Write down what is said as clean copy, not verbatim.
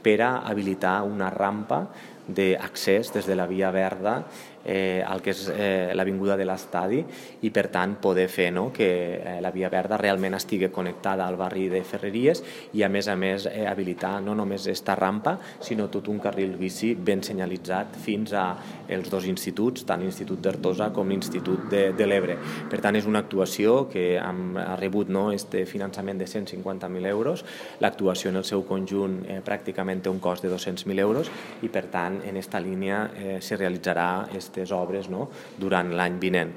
per a habilitar una rampa d'accés des de la Via Verda al que és l'Avinguda de l'Estadi i per tant poder fer que la Via Verda realment estigui connectada al barri de Ferreries i a més habilitar no només aquesta rampa sinó tot un carril bici ben senyalitzat fins als dos instituts, tant l'Institut d'Artosa com l'Institut de l'Ebre. Per tant és una actuació que ha rebut este finançament de 150.000 euros. L'actuació en el seu conjunt pràcticament té un cost de 200.000 euros i per tant en aquesta línia se realitzarà aquestes obres durant l'any vinent.